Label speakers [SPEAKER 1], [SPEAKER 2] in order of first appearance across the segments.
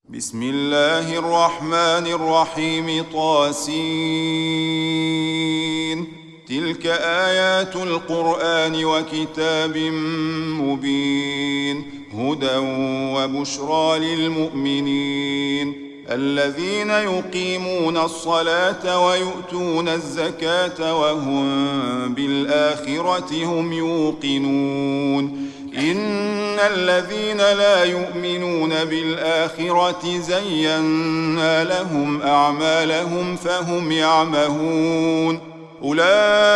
[SPEAKER 1] بسم الله الرحمن الرحيم طاسين. تلك آيات القرآن وكتاب مبين هدى وبشرى للمؤمنين الذين يقيمون الصلاة ويؤتون الزكاة وهم بالآخرة هم يوقنون. إن الذين لا يؤمنون بالآخرة زينا لهم أعمالهم فهم يعمهون. أولئك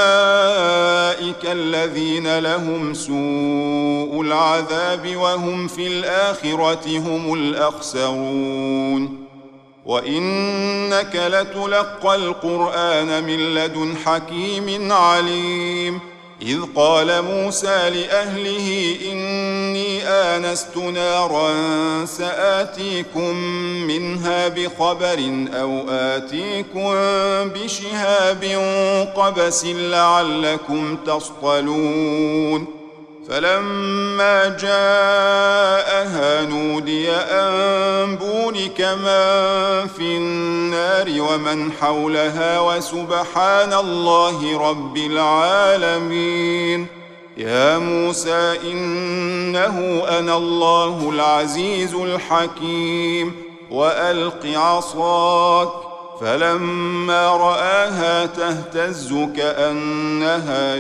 [SPEAKER 1] الذين لهم سوء العذاب وهم في الآخرة هم الأخسرون. وإنك لتلقى القرآن من لدن حكيم عليم. إذ قال موسى لأهله إني آنست نارا سآتيكم منها بخبر أو آتيكم بشهاب قبس لعلكم تصطلون. فلما جاءها نودي أن بورك من في النار ومن حولها وسبحان الله رب العالمين. يا موسى إنه أنا الله العزيز الحكيم وألق عصاك. فلما رآها تهتز كأنها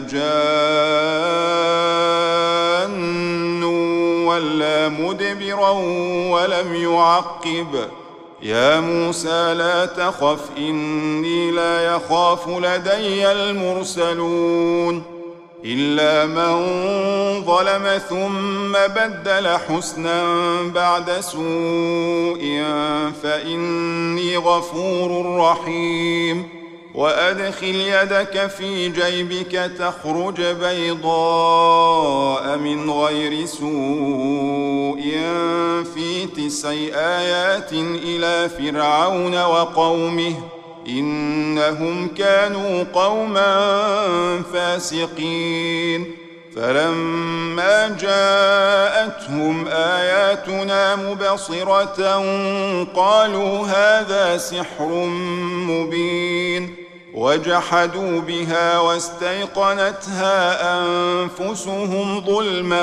[SPEAKER 1] جان ولا مدبرا ولم يعقب. يا موسى لا تخف إني لا يخاف لدي المرسلون. إلا من ظلم ثم بدل حسنا بعد سوء فإني غفور رحيم. وأدخل يدك في جيبك تخرج بيضاء من غير سوء في 9 آيات إلى فرعون وقومه إنهم كانوا قوما فاسقين. فلما جاءتهم آياتنا مبصرة قالوا هذا سحر مبين. وجحدوا بها واستيقنتها أنفسهم ظلما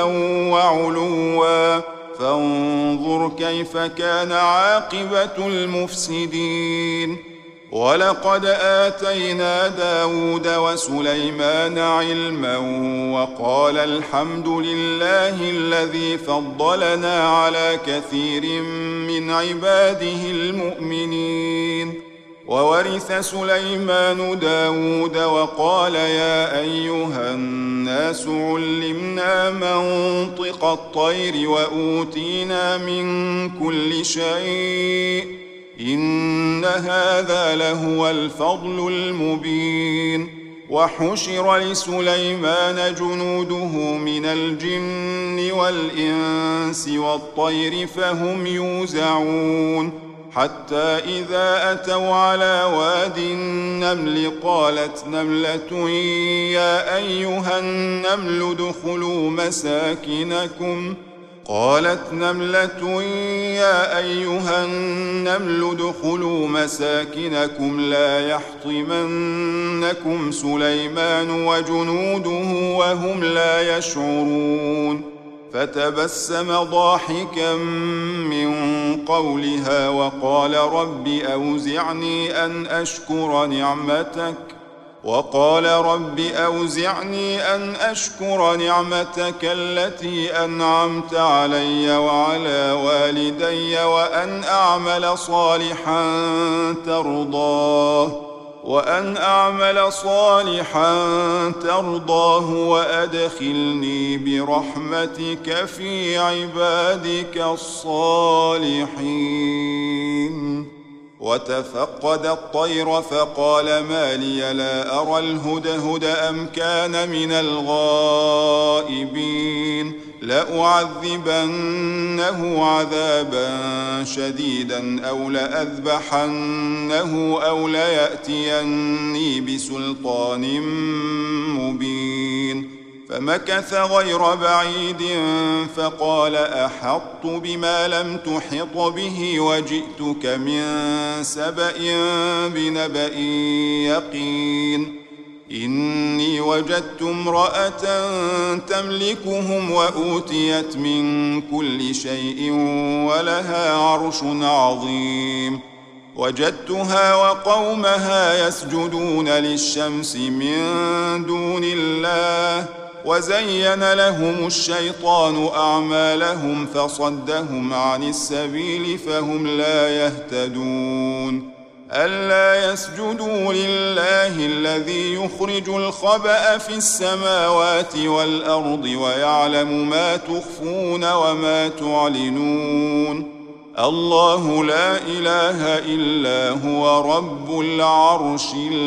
[SPEAKER 1] وعلوا فانظر كيف كان عاقبة المفسدين. ولقد آتينا داود وسليمان علما وقال الحمد لله الذي فضلنا على كثير من عباده المؤمنين. وورث سليمان داود وقال يا أيها الناس علمنا منطق الطير وأوتينا من كل شيء إن هذا لهو الفضل المبين. وحشر لسليمان جنوده من الجن والإنس والطير فهم يوزعون. حتى إذا أتوا على واد النمل قالت نملة يا أيها النمل ادخلوا مساكنكم لا يحطمنكم سليمان وجنوده وهم لا يشعرون. فتبسم ضاحكا من قولها وقال رب أوزعني أن أشكر نعمتك التي أنعمت علي وعلى والدي وأن أعمل صالحا ترضاه وأدخلني برحمتك في عبادك الصالحين. وتفقد الطير فقال ما لي لا أرى الهدهد أم كان من الغائبين. لأعذبنه عذابا شديدا أو لأذبحنه أو ليأتيني بسلطان مبين. فمكث غير بعيد فقال أحطت بما لم تحط به وجئتك من سبأ بنبأ يقين إني وجدت امرأة تملكهم وأوتيت من كل شيء ولها عرش عظيم وجدتها وقومها يسجدون للشمس من دون الله وزين لهم الشيطان أعمالهم فصدهم عن السبيل فهم لا يهتدون ألا يسجدوا لله الذي يخرج الخبأ في السماوات والأرض ويعلم ما تخفون وما تعلنون الله لا إله إلا هو رب العرش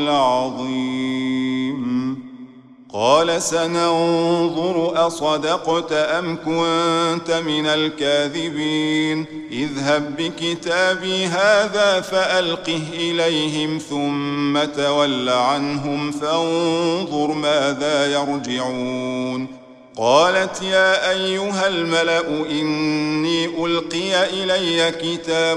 [SPEAKER 1] العظيم قال سننظر أصدقت أم كنت من الكاذبين اذهب بكتابي هذا فألقه إليهم ثم تول عنهم فانظر ماذا يرجعون قالت يا أيها الملأ إني ألقي إلي كتاب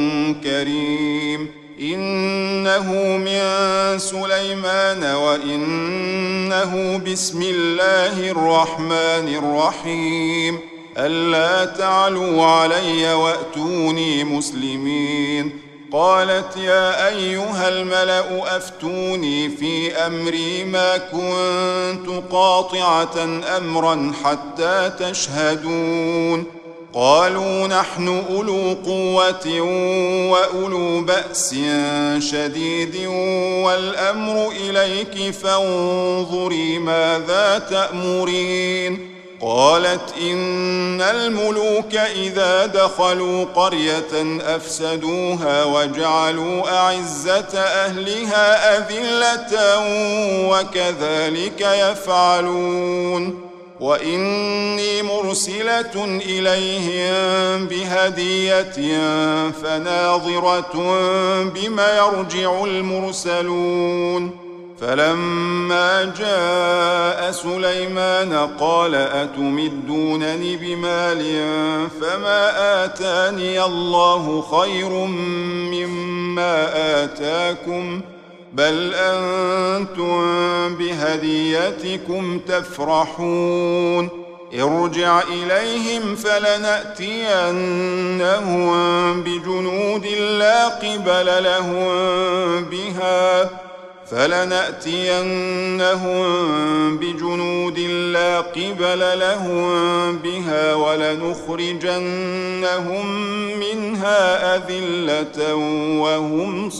[SPEAKER 1] كريم إنه من سليمان وإنه بسم الله الرحمن الرحيم ألا تعلوا علي وأتوني مسلمين قالت يا أيها الملأ أفتوني في أمري ما كنت قاطعة أمرا حتى تشهدون قالوا نحن أولو قوة وأولو بأس شديد والأمر إليك فانظري ماذا تأمرين قالت إن الملوك إذا دخلوا قرية أفسدوها وجعلوا أعزة أهلها أذلة وكذلك يفعلون وإني مرسلة إليهم بهدية فناظرة بما يرجع المرسلون فلما جاء سليمان قال أتمدونني بمال فما آتاني الله خير مما آتاكم بل أنتم بهديتكم تفرحون ارجع إليهم فلنأتينهم بجنود لا قبل لهم بها ولنخرجنهم منها أذلة وهم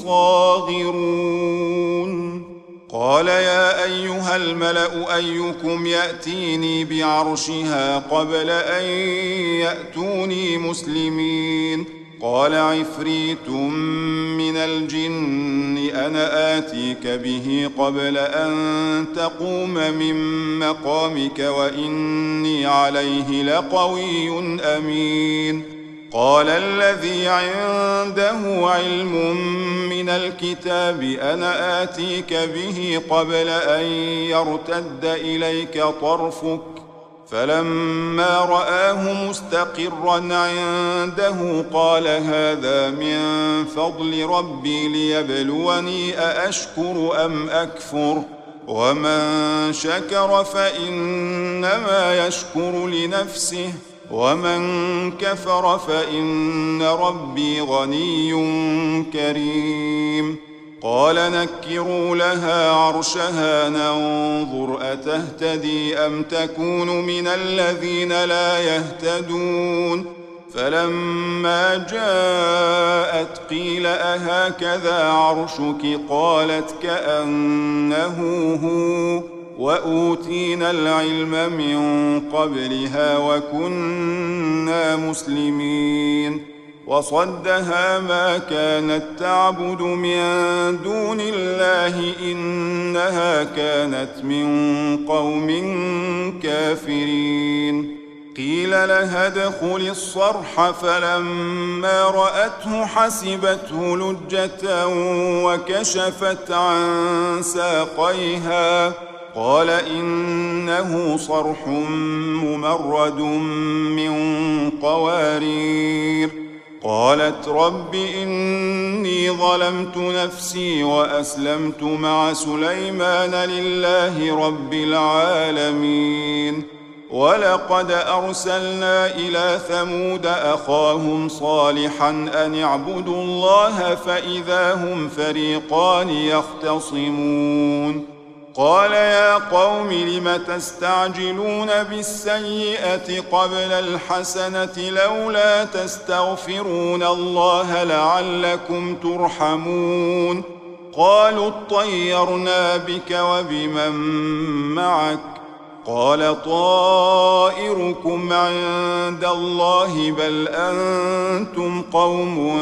[SPEAKER 1] صاغرون قال يا أيها الملأ أيكم يأتيني بعرشها قبل أن يأتوني مسلمين قال عفريت من الجن أنا آتيك به قبل أن تقوم من مقامك وإني عليه لقوي أمين قال الذي عنده علم من الكتاب أنا آتيك به قبل أن يرتد إليك طرفك فلما رآه مستقرا عنده قال هذا من فضل ربي ليبلوني أأشكر أم أكفر ومن شكر فإنما يشكر لنفسه ومن كفر فإن ربي غني كريم قال نكروا لها عرشها ننظر أتهتدي أم تكون من الذين لا يهتدون فلما جاءت قيل أهكذا عرشك قالت كأنه هو وأوتينا العلم من قبلها وكنا مسلمين وصدها ما كانت تعبد من دون الله إنها كانت من قوم كافرين قيل لها ادخل الصرح فلما رأته حسبته لجة وكشفت عن ساقيها قال إنه صرح ممرد من قوارير. قالت رب إني ظلمت نفسي وأسلمت مع سليمان لله رب العالمين. ولقد أرسلنا إلى ثمود أخاهم صالحا أن اعبدوا الله فإذا هم فريقان يختصمون. قال يا قوم لم تستعجلون بالسيئة قبل الحسنة لولا تستغفرون الله لعلكم ترحمون. قالوا اطيرنا بك وبمن معك. قال طائركم عند الله بل أنتم قوم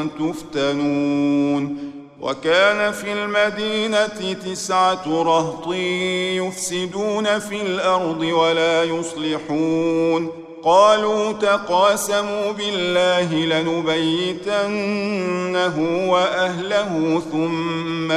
[SPEAKER 1] تفتنون. وكان في المدينة 9 رهط يفسدون في الأرض ولا يصلحون. قالوا تقاسموا بالله لنبيتنه وأهله ثم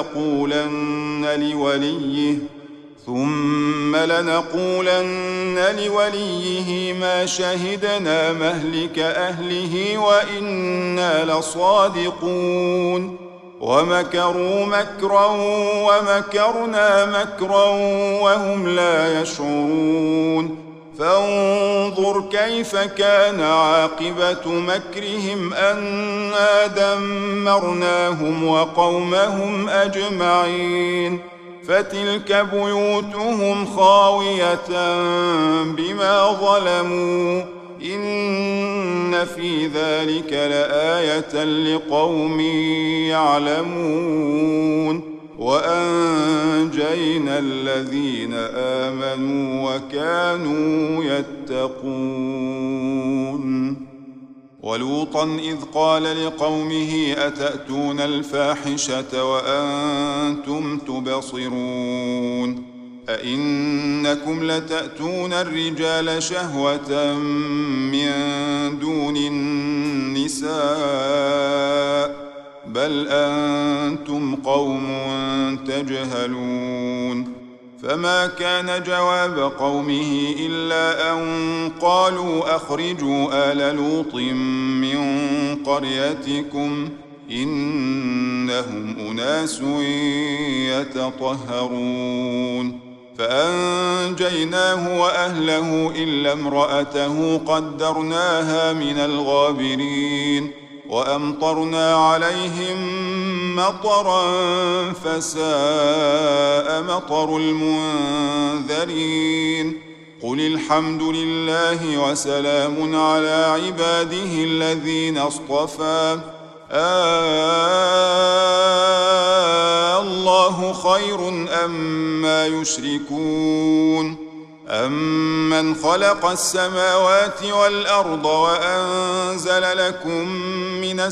[SPEAKER 1] لنقولن لوليه ما شهدنا مهلك أهله وإنا لصادقون. ومكروا مكرا ومكرنا مكرا وهم لا يشعرون. فانظر كيف كان عاقبة مكرهم أنا دمرناهم وقومهم أجمعين. فتلك بيوتهم خاوية بما ظلموا إن في ذلك لآية لقوم يعلمون. وأنجينا الذين آمنوا وكانوا يتقون. ولوطا إذ قال لقومه أتأتون الفاحشة وأنتم تبصرون أئنكم لتأتون الرجال شهوة من دون النساء بل أنتم قوم تجهلون. فما كان جواب قومه إلا أن قالوا أخرجوا آل لوط من قريتكم إنهم أناس يتطهرون. فأنجيناه وأهله إلا امرأته قدرناها من الغابرين. وأمطرنا عليهم مطرا فساء مطر المنذرين. قل الحمد لله وسلام على عباده الذين اصطفى الله خير أما يشركون. أمن خلق السماوات والأرض وأنزل لكم من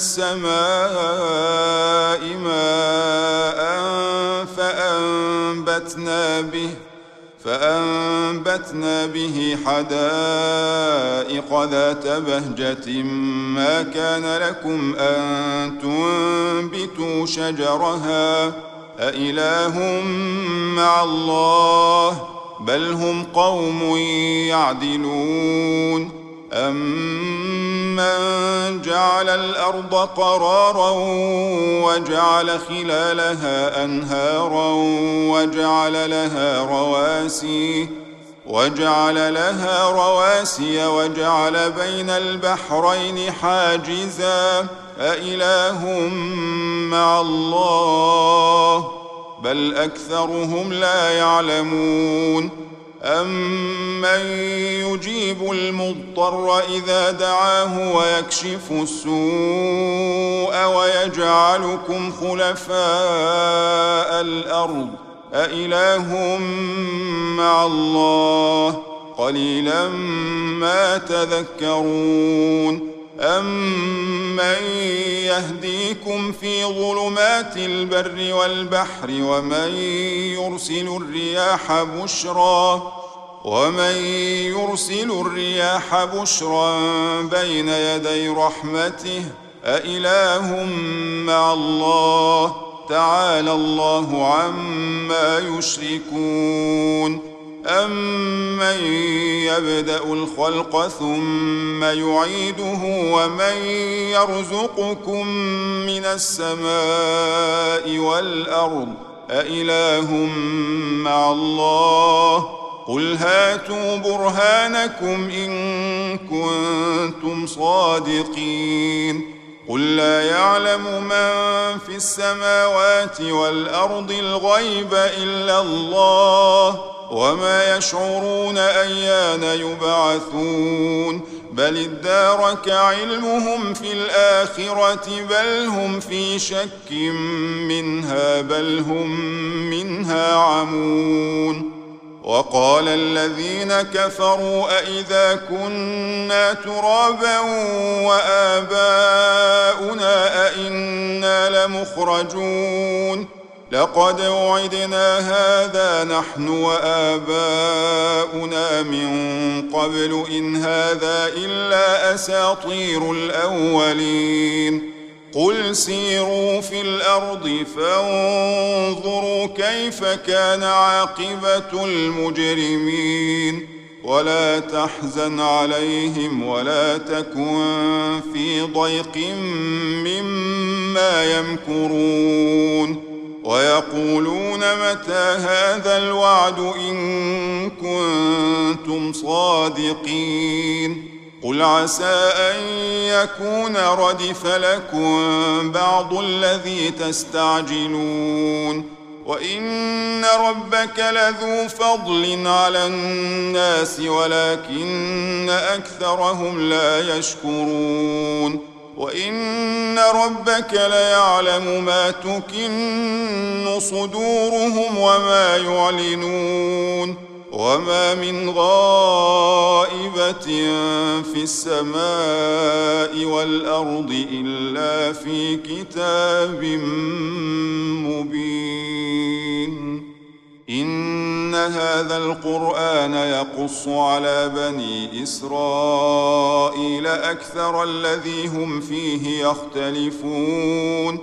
[SPEAKER 1] السماء ماء فأنبتنا به حدائق ذات بهجة ما كان لكم أن تنبتوا شجرها أإله مع الله بل هم قوم يعدلون. أمن جعل الأرض قرارا وجعل خلالها أنهارا وجعل لها رواسي وجعل بين البحرين حاجزا أإله مع الله بل أكثرهم لا يعلمون. أمن يجيب المضطر إذا دعاه ويكشف السوء ويجعلكم خلفاء الأرض أإله مع الله قليلا ما تذكرون. أمن يهديكم في ظلمات البر والبحر ومن يرسل الرياح بشرا بين يدي رحمته أإله مع الله تعالى الله عما يشركون أمن يبدأ الخلق ثم يعيده ومن يرزقكم من السماء والأرض أإله مع الله قل هاتوا برهانكم إن كنتم صادقين قل لا يعلم من في السماوات والأرض الغيب إلا الله وما يشعرون أيان يبعثون بل ادارك علمهم في الآخرة بل هم في شك منها بل هم منها عمون وقال الذين كفروا أئذا كنا ترابا وآباؤنا أئنا لمخرجون لقد وعدنا هذا نحن وآباؤنا من قبل إن هذا إلا أساطير الأولين قل سيروا في الأرض فانظروا كيف كان عاقبة المجرمين ولا تحزن عليهم ولا تكن في ضيق مما يمكرون ويقولون متى هذا الوعد إن كنتم صادقين قل عسى أن يكون ردف لكم بعض الذي تستعجلون وإن ربك لذو فضل على الناس ولكن أكثرهم لا يشكرون وإن ربك ليعلم ما تكن صدورهم وما يعلنون وما من غائبة في السماء والأرض إلا في كتاب مبين إن هذا القرآن يقص على بني إسرائيل أكثر الذي هم فيه يختلفون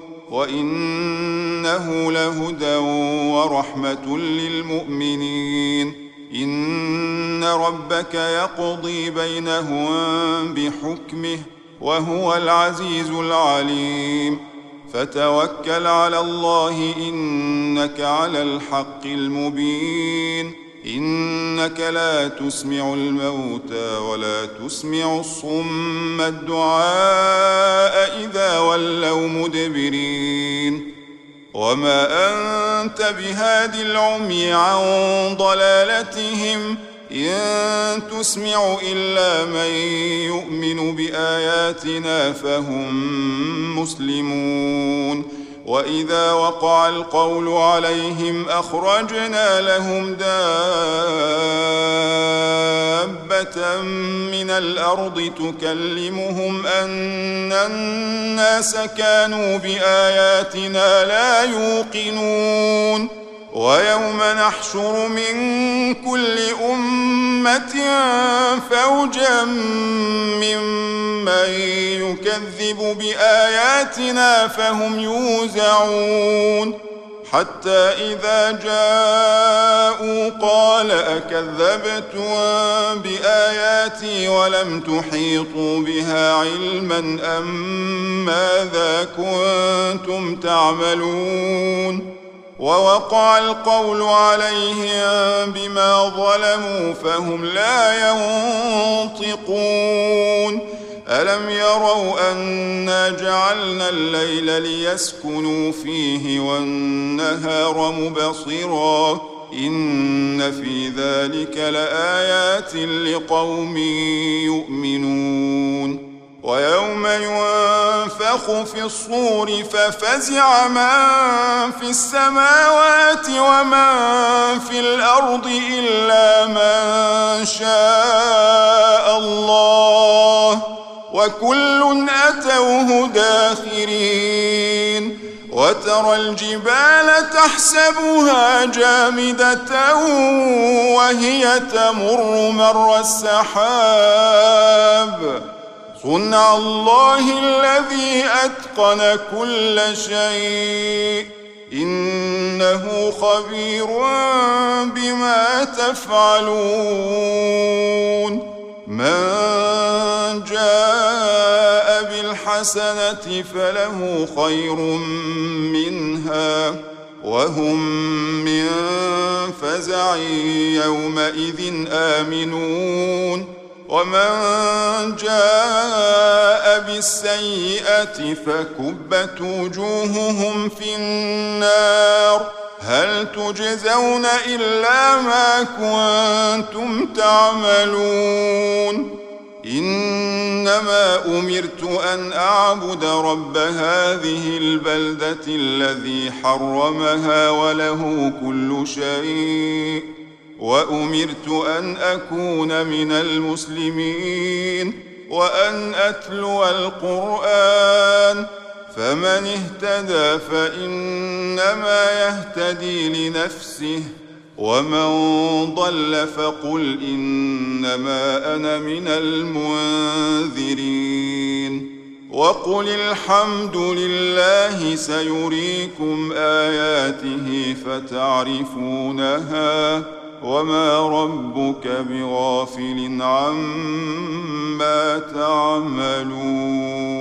[SPEAKER 1] وإنه لهدى ورحمة للمؤمنين إن ربك يقضي بينهم بحكمه وهو العزيز العليم فتوكل على الله إنك على الحق المبين إنك لا تسمع الموتى ولا تسمع الصم الدعاء إذا ولوا مدبرين وما أنت بهادي العمي عن ضلالتهم إن تسمع إلا من يؤمن بآياتنا فهم مسلمون وإذا وقع القول عليهم أخرجنا لهم دابة من الأرض تكلمهم أن الناس كانوا بآياتنا لا يوقنون ويوم نحشر من كل أمة فوجا ممن يكذب بآياتنا فهم يوزعون حتى إذا جاءوا قال أكذبتم بآياتي ولم تحيطوا بها علما أم ماذا كنتم تعملون ووقع القول عليهم بما ظلموا فهم لا ينطقون ألم يروا أنا جعلنا الليل ليسكنوا فيه والنهار مبصرا إن في ذلك لآيات لقوم يؤمنون ويوم ينفخ في الصور ففزع من في السماوات ومن في الأرض إلا من شاء الله وكل أتوه داخرين وترى الجبال تحسبها جامدة وهي تمر مر السحاب صنع الله الذي أتقن كل شيء إنه خبير بما تفعلون من جاء بالحسنة فله خير منها وهم من فزع يومئذ آمنون ومن جاء بالسيئة فكبت وجوههم في النار هل تجزون إلا ما كنتم تعملون إنما أمرت أن أعبد رب هذه البلدة الذي حرمها وله كل شيء وأمرت أن أكون من المسلمين وأن أتلو القرآن فمن اهتدى فإنما يهتدي لنفسه ومن ضل فقل إنما أنا من المنذرين وقل الحمد لله سيريكم آياته فتعرفونها وما ربك بغافل عما تعملون